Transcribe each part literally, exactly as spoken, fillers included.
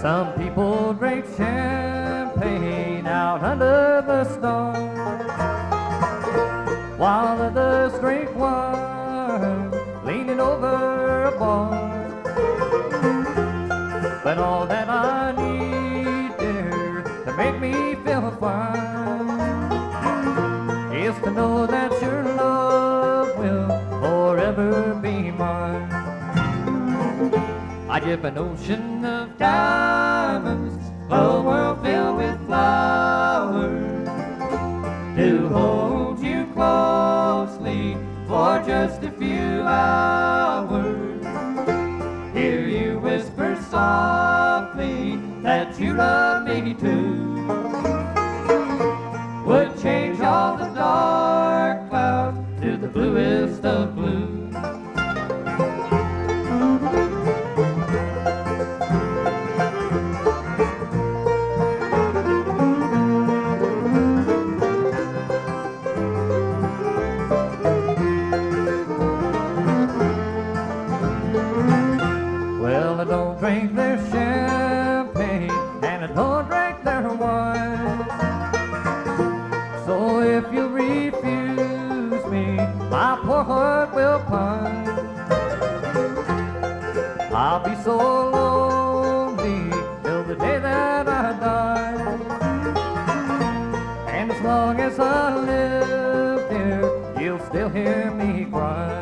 Some people drink champagne out under the stars, while others drink wine leaning over a bar. But all that I need, dear, to make me feel fine is to know that your love will forever be mine. I give an ocean of diamonds, a world filled with flowers, to hold you closely for just a few hours. Hear you whisper softly that you love me too. Would change all the dark clouds to the bluest of blue. Well, I don't drink their champagne and I don't drink their wine. So if you refuse me, my poor heart will pine. I'll be so lonely till the day that I die. And as long as I live here, you'll still hear me cry.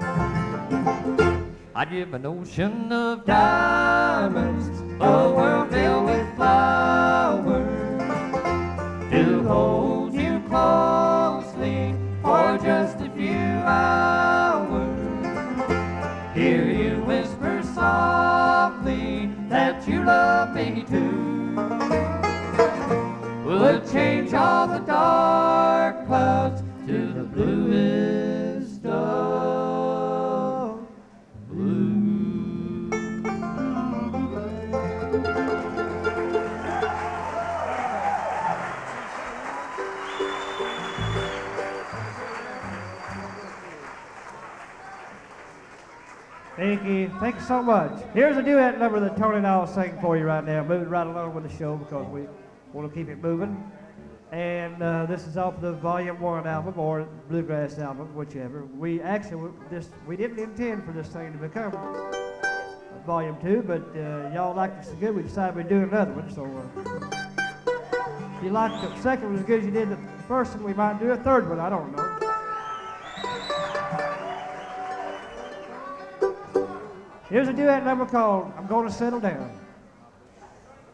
I'd give an ocean of diamonds, a world filled with flowers, to hold you closely for just a few hours. Hear you whisper softly that you love me too. Would change all the dark clouds to the bluest of blue. Thank you. Thank you so much. Here's a duet number that Tony and I will sing for you right now. Moving right along with the show because we want to keep it moving. And uh, this is off the Volume One album or Bluegrass album, whichever. We actually we just we didn't intend for this thing to become Volume Two, but uh, y'all liked it so good we decided we'd do another one. So uh, if you liked the second one as good as you did the first one, we might do a third one. I don't know. Here's a duet number called "I'm Gonna Settle Down."